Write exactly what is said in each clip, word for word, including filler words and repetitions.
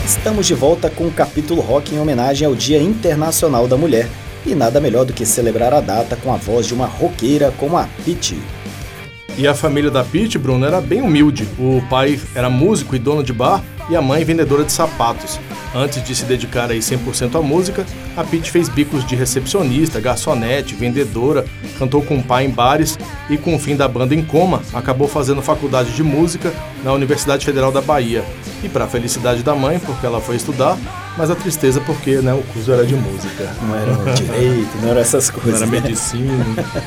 Estamos de volta com o capítulo rock em homenagem ao Dia Internacional da Mulher. E nada melhor do que celebrar a data com a voz de uma roqueira como a Pitty. E a família da Pitty, Bruno, era bem humilde. O pai era músico e dono de bar e a mãe vendedora de sapatos. Antes de se dedicar aí cem por cento à música, a Pitty fez bicos de recepcionista, garçonete, vendedora, cantou com o pai em bares e, com o fim da banda em coma, acabou fazendo faculdade de música na Universidade Federal da Bahia. E para a felicidade da mãe, porque ela foi estudar, mas a tristeza porque, né, o curso era de música. Não era direito, não eram essas coisas. Não era né? medicina.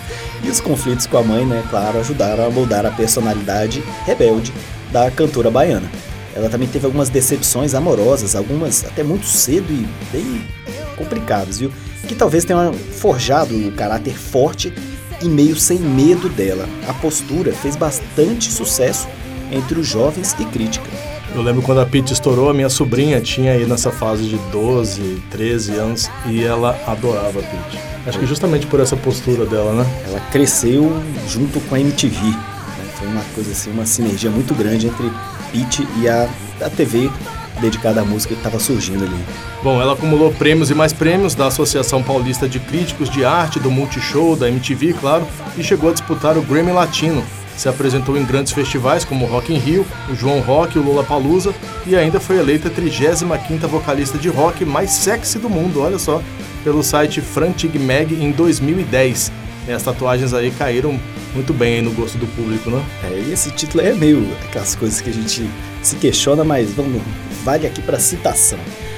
E os conflitos com a mãe, né, claro, ajudaram a moldar a personalidade rebelde da cantora baiana. Ela também teve algumas decepções amorosas, algumas até muito cedo e bem complicadas, viu? Que talvez tenham forjado o caráter forte e meio sem medo dela. A postura fez bastante sucesso entre os jovens e crítica. Eu lembro quando a Pitty estourou, a minha sobrinha tinha aí nessa fase de doze, treze anos e ela adorava a Pitty. Acho que justamente por essa postura dela, né? Ela cresceu junto com a M T V. Né? Foi uma coisa assim, uma sinergia muito grande entre Pitty e a, a T V dedicada à música que estava surgindo ali. Bom, ela acumulou prêmios e mais prêmios da Associação Paulista de Críticos de Arte, do Multishow, da M T V, claro, e chegou a disputar o Grammy Latino. Se apresentou em grandes festivais como o Rock in Rio, o João Rock e o Lollapalooza e ainda foi eleita a trigésima quinta vocalista de rock mais sexy do mundo, olha só, pelo site Frantic Mag em dois mil e dez. E as tatuagens aí caíram muito bem aí no gosto do público, né? É, e esse título é meio aquelas coisas que a gente se questiona, mas vamos, vale aqui para citação.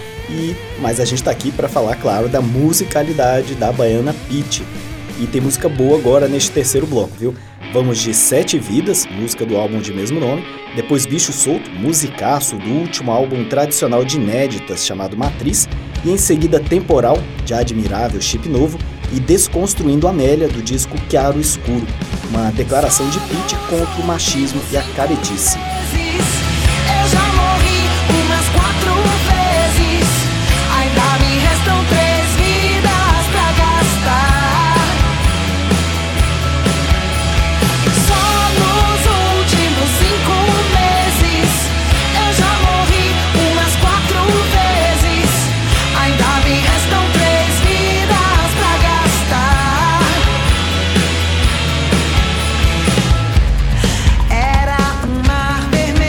E, mas a gente está aqui para falar, claro, da musicalidade da baiana Pitty. E tem música boa agora neste terceiro bloco, viu? Vamos de Sete Vidas, música do álbum de mesmo nome, depois Bicho Solto, musicaço do último álbum tradicional de inéditas chamado Matriz, e em seguida Temporal, de admirável chip novo, e Desconstruindo Amélia, do disco Chiaro Escuro, uma declaração de Pitty contra o machismo e a caretice. Eu já morri umas quatro vezes, ainda me restam três vidas pra gastar. Só nos últimos cinco meses, eu já morri umas quatro vezes, ainda me restam três vidas pra gastar. Era um mar vermelho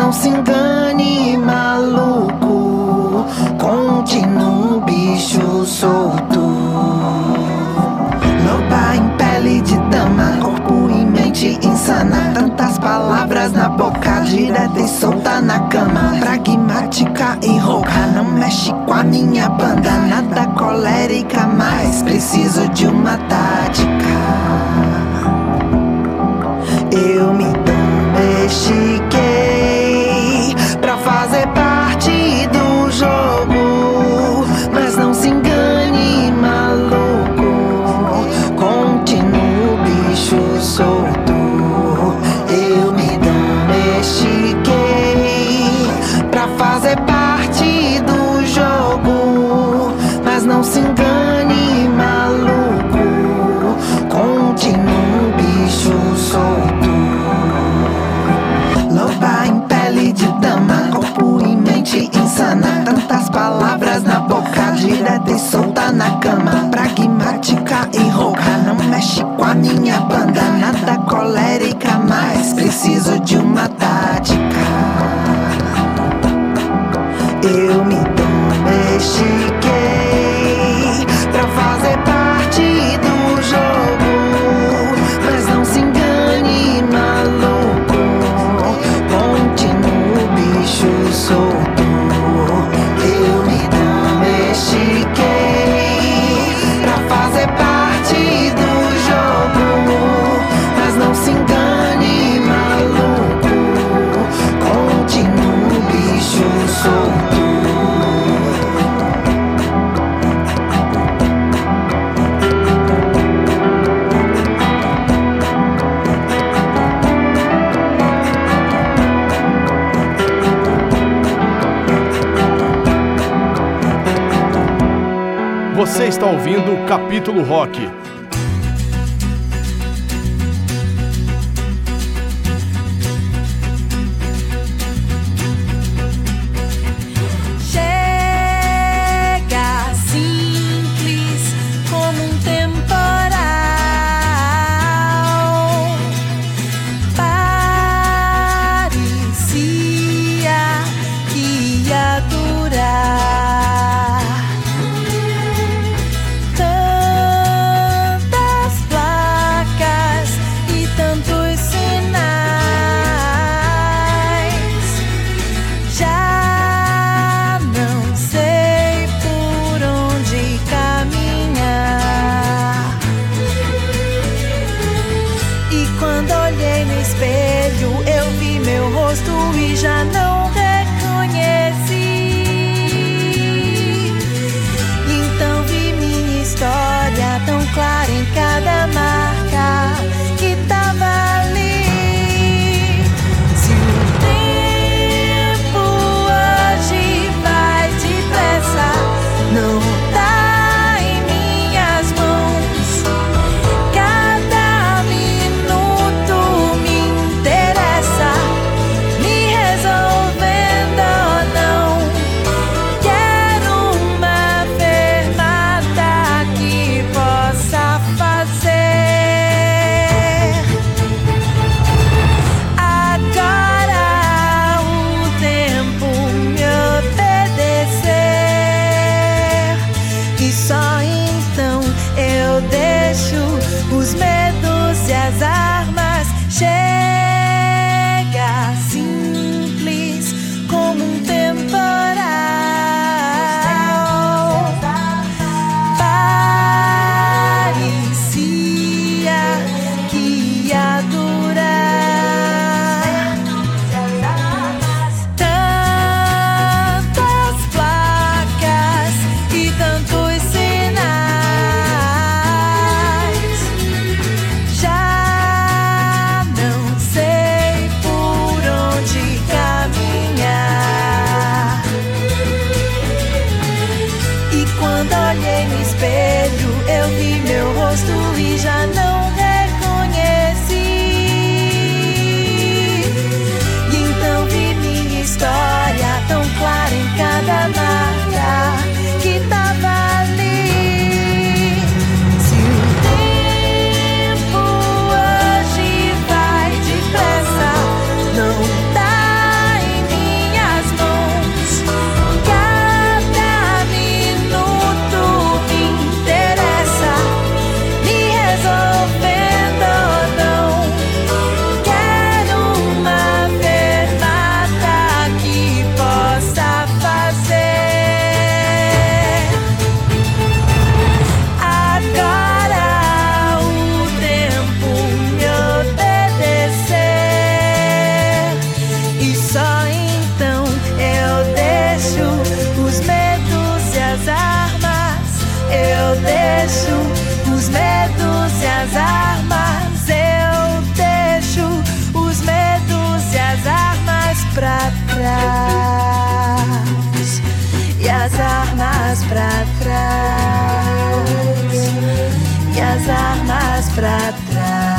não se engane, maluco, continua um bicho solto. Loba em pele de dama, corpo e mente insana. Tantas palavras na boca, direta e solta na cama. Pragmática e rouca, não mexe com a minha banda. Nada colérica, mas preciso de uma tática. Eu me domestiquei pra fazer parte do jogo, mas não se engane, maluco, continua o bicho solto. Eu me domestiquei pra fazer parte do jogo, mas não se engane, maluco, continua o bicho solto. Loba em pele de dama, corpo e mente insana. Tantas palavras na boca, direta e solta na cama. Pragmática e rouca, não mexe com a minha banda. Nada colérica, mas preciso de uma tática. Eu me domestiquei pra fazer parte do jogo, mas não se engane, maluco, continua o bicho solto. Eu me domestiquei pra fazer parte do jogo, mas não se engane, maluco, continua o bicho solto. Você está ouvindo o Capítulo Rock. Chega simples como um temporal, parecia que ia durar. deixo os medos e as armas, eu deixo os medos e as armas pra trás, e as armas pra trás, e as armas pra trás.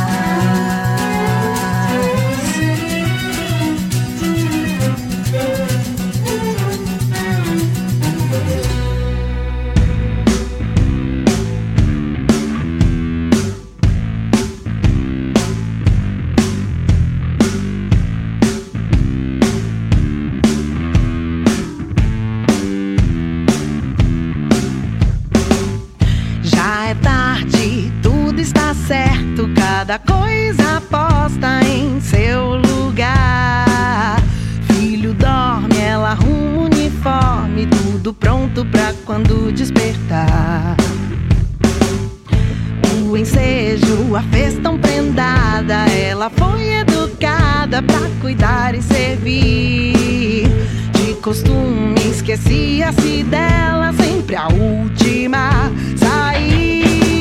Certo, cada coisa posta em seu lugar. Filho dorme, ela arruma o uniforme, tudo pronto pra quando despertar. O ensejo, a fez tão prendada, ela foi educada pra cuidar e servir. De costume esquecia-se dela, sempre a última sair.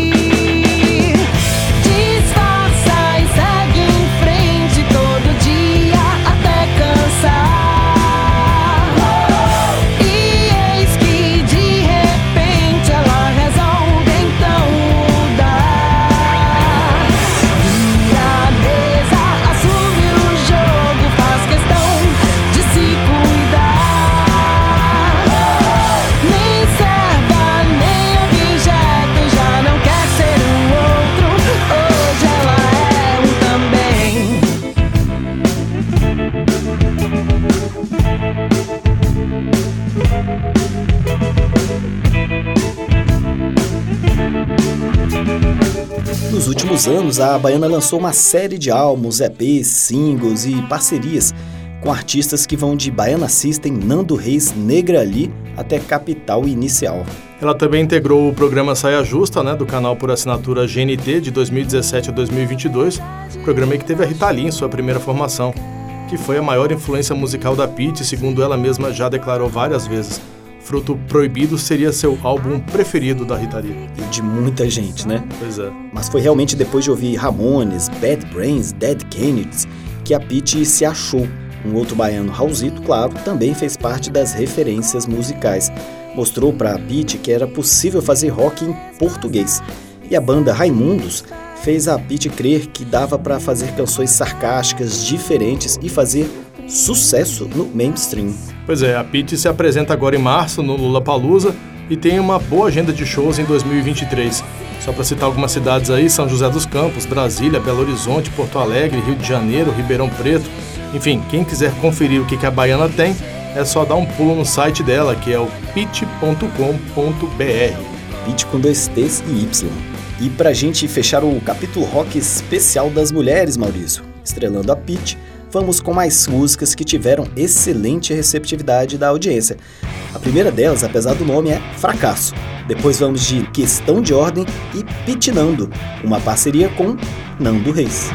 Nos últimos anos, a baiana lançou uma série de álbuns, E Pês, singles e parcerias com artistas que vão de Baiana System, Nando Reis, Negra Ali até Capital Inicial. Ela também integrou o programa Saia Justa, né, do canal por assinatura G N T de dois mil e dezessete a dois mil e vinte e dois, programa que teve a Rita Lee em sua primeira formação, que foi a maior influência musical da Pitty, segundo ela mesma já declarou várias vezes. Fruto Proibido seria seu álbum preferido da Rita Lee. E de muita gente, né? Pois é. Mas foi realmente depois de ouvir Ramones, Bad Brains, Dead Kennedys, que a Pitty se achou. Um outro baiano, Raulzito, claro, também fez parte das referências musicais. Mostrou para a Pitty que era possível fazer rock em português. E a banda Raimundos fez a Pitty crer que dava para fazer canções sarcásticas, diferentes e fazer sucesso no mainstream. Pois é, a Pitty se apresenta agora em março no Lollapalooza e tem uma boa agenda de shows em dois mil e vinte e três. Só para citar algumas cidades aí, São José dos Campos, Brasília, Belo Horizonte, Porto Alegre, Rio de Janeiro, Ribeirão Preto. Enfim, quem quiser conferir o que a baiana tem, é só dar um pulo no site dela, que é o pitty ponto com ponto b r. Pitty com dois T's e Y. E pra gente fechar o capítulo rock especial das mulheres, Maurício, estrelando a Pitty, vamos com mais músicas que tiveram excelente receptividade da audiência. A primeira delas, apesar do nome, é Fracasso. Depois vamos de Questão de Ordem e Pittinando, uma parceria com Nando Reis.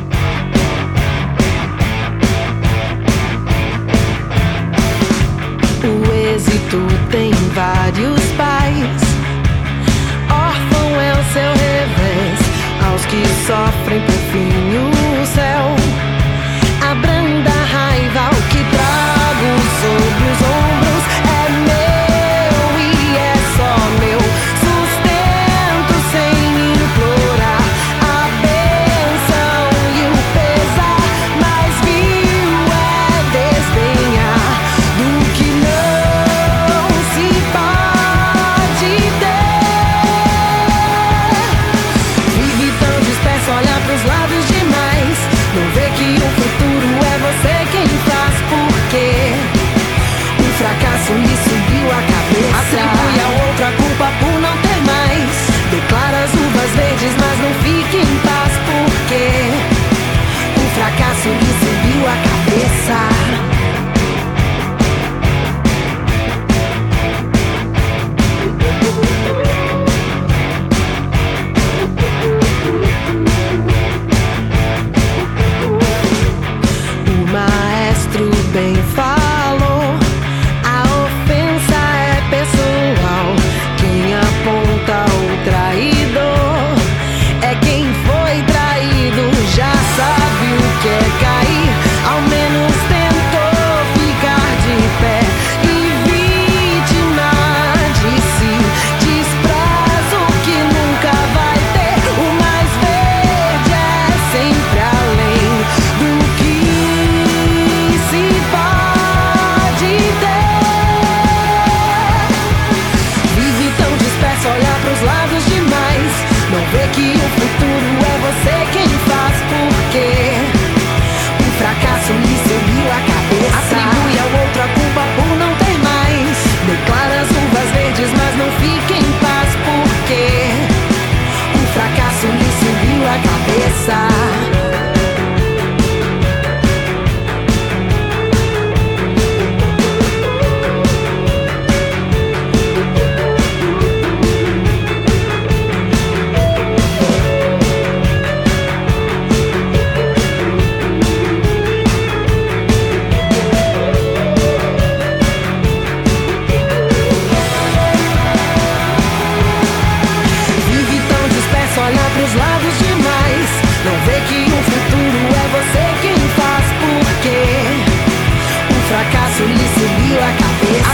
O êxito tem vários pais, órfão é o seu revés, aos que sofrem por fim o céu. Abranda a raiva, o que trago sobre os ombros é meu e é só meu. Sustento sem implorar a bênção e o pesar, mas viu é desdenhar do que não se pode ter. Vive tão disperso, olhar pros lados de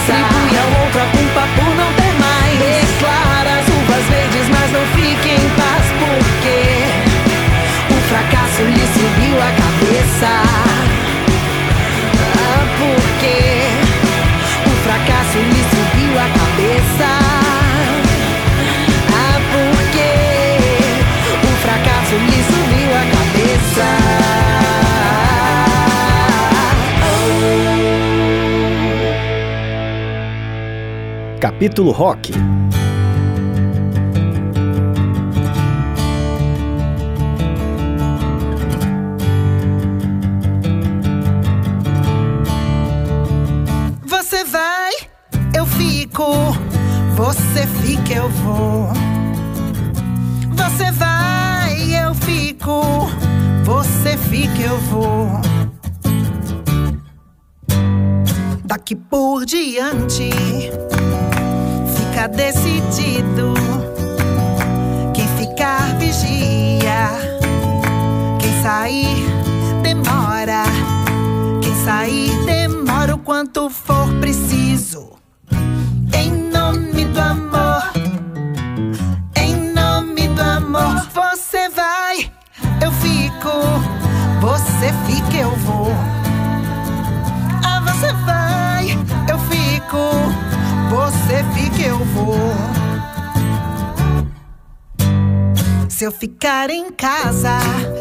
Atribui a outra culpa por não ter mais. Declara as uvas verdes, mas não fique em paz, porque o fracasso lhe subiu a cabeça. Ah, porque o fracasso lhe subiu a cabeça. Ah, porque o fracasso lhe subiu a cabeça. Capítulo Rock. Você vai, eu fico. Você fica, eu vou. Você vai, eu fico. Você fica, eu vou. Daqui por diante fica decidido. Quem ficar vigia, quem sair demora. Quem sair demora o quanto for preciso. Em nome do amor, em nome do amor. Você vai, eu fico. Você fica, eu vou. Ah, você vai, eu fico. Você fica, eu vou. Se eu ficar em casa,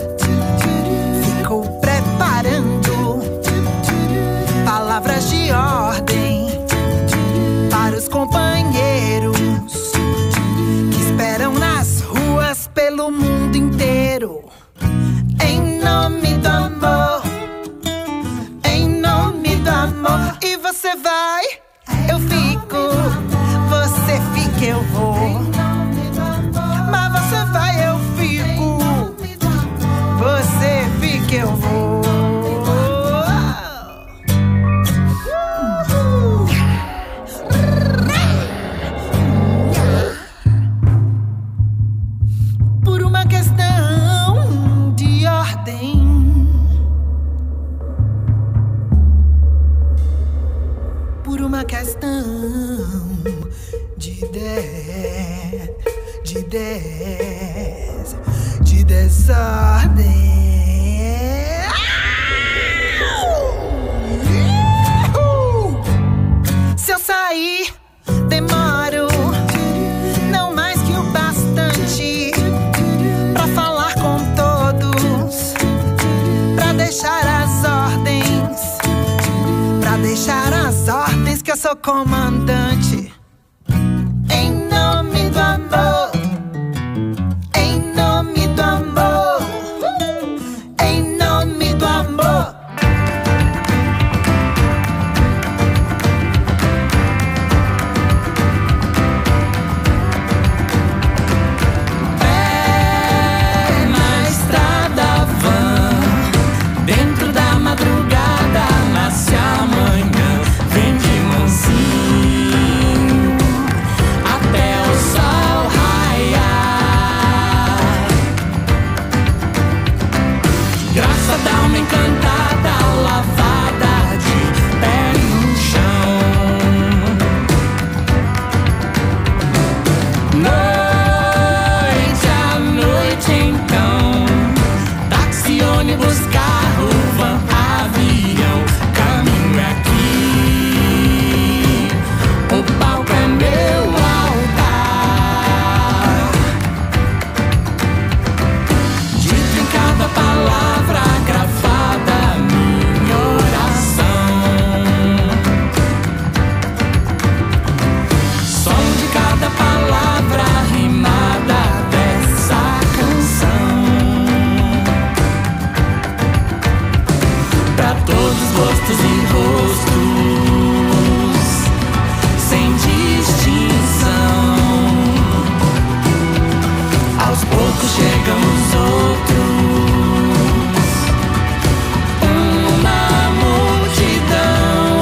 fico preparando palavras de ordem para os companheiros que esperam nas ruas pelo mundo inteiro. Em nome do amor, em nome do amor. E você vai, eu fico. Você fica, eu vou. Mas você vai, eu fico. Você fica, eu vou. Por uma questão de ordem, por uma questão de dez, de dez, de desordem. Se eu sair, demoro não mais que o bastante pra falar com todos, pra deixar as ordens, pra deixar as ordens que eu sou comandante. Em nome do amor, em nome do amor, em nome do amor. Pé na estrada van, dentro da madrugada nasce amanhã. Vem de mansinho até o sol raiar. Graça dá uma encantada, lavada de pé no chão. Noite a noite então, táxi, ônibus, carro, van, avião, caminho aqui. O palco é meu altar. Dito em cada palavra gravada, minha oração. Som de cada palavra rimada dessa canção. Pra todos os gostos e rostos, sem distinção. Aos poucos chegam os outros, uma multidão.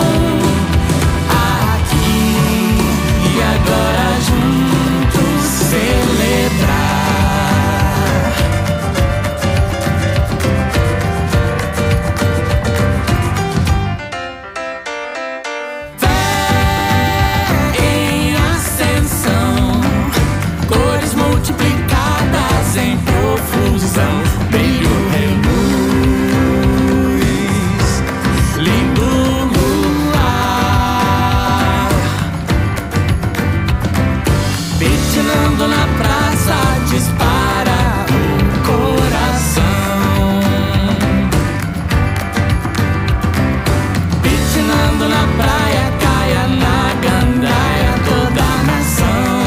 Aqui e agora juntos celebrar. quando na praia caia na gandaia toda a nação.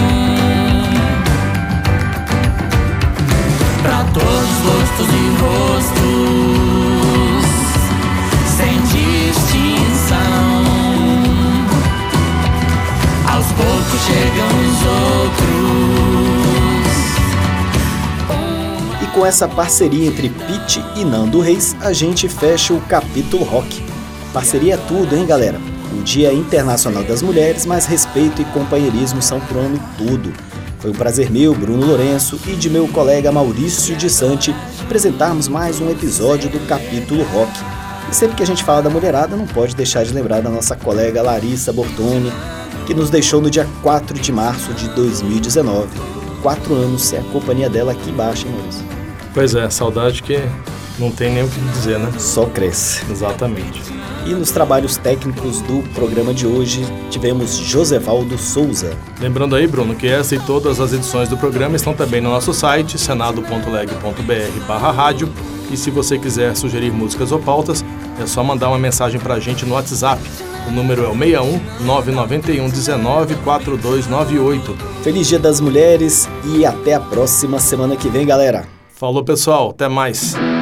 Pra todos os gostos e rostos, sem distinção. Aos poucos chegam os outros. E com essa parceria entre Pitty e Nando Reis, a gente fecha o capítulo rock. Parceria é tudo, hein, galera? O Dia Internacional das Mulheres, mas respeito e companheirismo são pro ano tudo. Foi um prazer meu, Bruno Lourenço, e de meu colega Maurício de Santi apresentarmos mais um episódio do capítulo rock. E sempre que a gente fala da mulherada, não pode deixar de lembrar da nossa colega Larissa Bortoni, que nos deixou no dia quatro de março de dois mil e dezenove. Quatro anos sem a companhia dela aqui embaixo, hein, Maurício? Pois é, saudade que não tem nem o que dizer, né? Só cresce. Exatamente. E nos trabalhos técnicos do programa de hoje, tivemos Josevaldo Souza. Lembrando aí, Bruno, que essa e todas as edições do programa estão também no nosso site, senado ponto leg ponto br barra rádio. E se você quiser sugerir músicas ou pautas, é só mandar uma mensagem pra gente no WhatsApp. O número é o seis um nove nove um um nove quatro dois nove oito. Feliz Dia das Mulheres e até a próxima semana que vem, galera. Falou, pessoal. Até mais.